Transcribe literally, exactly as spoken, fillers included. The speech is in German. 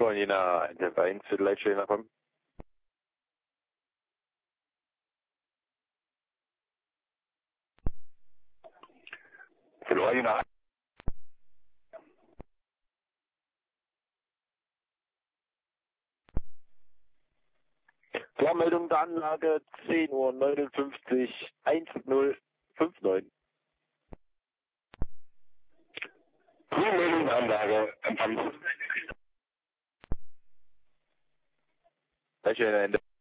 Von Jena eins elf eins, Viertelleitstelle nachkommen. Verlor Jena. Vormeldung der Anlage zehn Uhr neunundfünfzig eins null fünf neun. Vormeldung der Anlage Empfang. Leitstelle Ende.